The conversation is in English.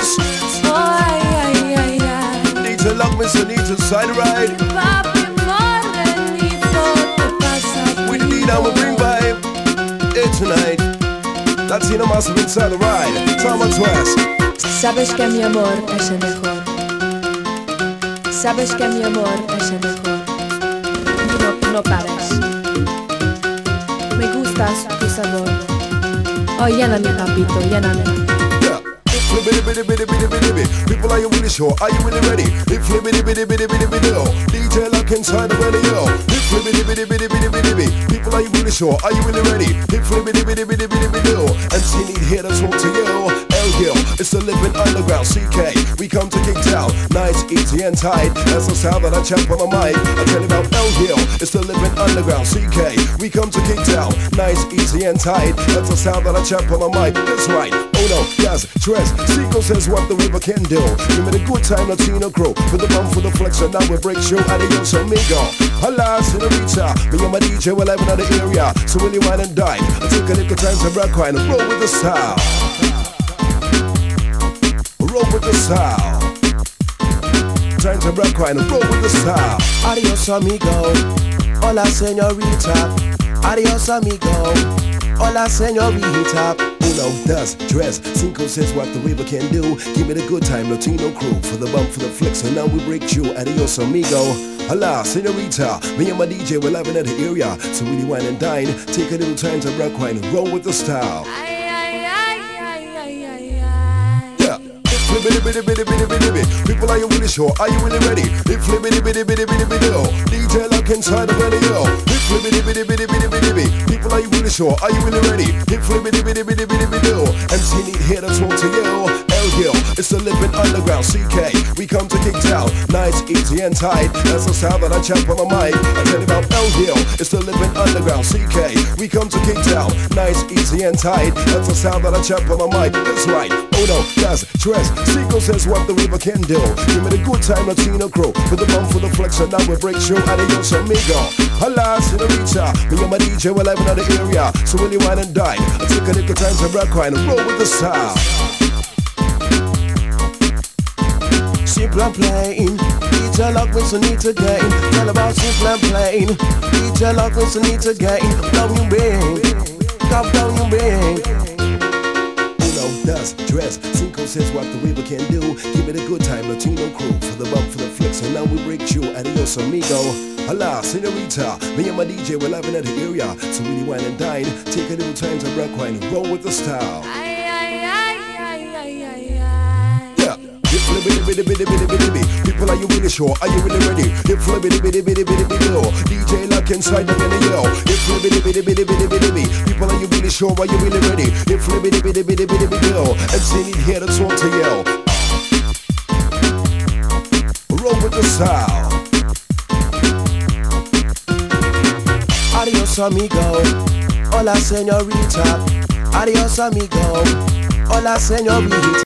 Stress. Oh, ay, ay, ay, ay. Need to lock me, so need to side ride. Papi, morenito, te pasa. We need our bring vibe. Here tonight. Latino massive inside the ride. Time and twist. Sabes que mi amor es el mejor. Sabes que mi amor es el mejor. No pares. Me gustas tu sabor. Oh, lléname, papito, lléname. Bitty, bitty, bitty, bitty, bitty, bitty. People, are you really sure? Are you really ready? If you bitty, bitty, bitty, bitty, bitty, DJ lock inside the radio. If you bitty, bitty, bitty, bitty, bitty, bitty. People, are you really sure? Are you really ready? If you bitty, bitty, bitty, bitty, bitty, and she need here to talk to you. L Hill, it's the living underground. CK, we come to King Town. Nice, easy and tight. That's the sound that I champ on my mic. I tell you about L Hill, it's the living underground. CK, we come to King Town. Nice, easy and tight. That's the sound that I champ on my mic. That's right. Oh no, yes, Trez. Sequel says what the river can do. Give me the good time, Latino crew. For the bump, for the flex, and now we break show. Adios, amigo. Hola, senorita. Me and my DJ will have another area. So will you wine and dine? I take a little time to rock wine and roll with the style. Roll with the style. Time to rock wine and roll with the style. Adios, amigo. Hola, senorita. Adios, amigo. Hola, senorita. Uno, dos, tres, cinco says what the river can do. Give me the good time, Latino crew. For the bump, for the flicks, and now we break through. Adios, amigo. Hola, senorita. Me and my DJ will have another area. So really wine and dine. Take a little time to rock wine and roll with the style. Ay, ay, ay, ay, ay, ay, ay. Yeah. Bitty, bitty, bitty, bitty, bitty, bitty. People, are you really sure? Are you really ready? Bitty, bitty, bitty, bitty, bitty, bitty. DJ lock inside the radio. Bitty, bitty, bitty, bitty, bitty, bitty. People, are you really sure? Are you really ready? Bitty, bitty, bitty, bitty, bitty, bitty. MC need here to talk to you. L Hill, it's the living underground. CK, we come to King Town. Nice, easy and tight. That's the sound that I champ on my mic. I tell you about L Hill, it's the living underground. CK, we come to King Town. Nice, easy and tight. That's the sound that I champ on my mic. That's right. Oh no, yes, Trez. Sequel says what the river can do. Give me the good time, Latino crew. For the bump, for the flex, and now we break show. Adios, amigo. Hola, senorita. Me and my DJ will have another area. So will you wine and dine? I take a little time to rock wine and roll with the style. Simple and plain. DJ lock me, so need to gain. Tell about simple and plain. DJ lock me, so need to gain. Down you bang. Come down you bang. Does dress, Cinco says what the river can do. Give me the good time, Latino crew. For the bump, for the flicks, and now we break through. Adios, amigo. Hola, senorita. Me and my DJ will have another area. So really wine and dine. Take a little time to rock wine and roll with the style. Ay, ay, ay, ay, ay, ay, ay. Yeah. Bitty, bitty, bitty, bitty, bitty, bitty. People, are you really sure? Are you really ready? Bitty, bitty, bitty, bitty, bitty. DJ lock inside the radio. Bitty, bitty, bitty, bitty, bitty, bitty. People, are you really sure? Are you really ready? Bitty, bitty, bitty, bitty, bitty, bitty. MC need here to talk to you. Roll with the style. Adios, amigo. Hola, senorita. Adios, amigo. Hola, senorita.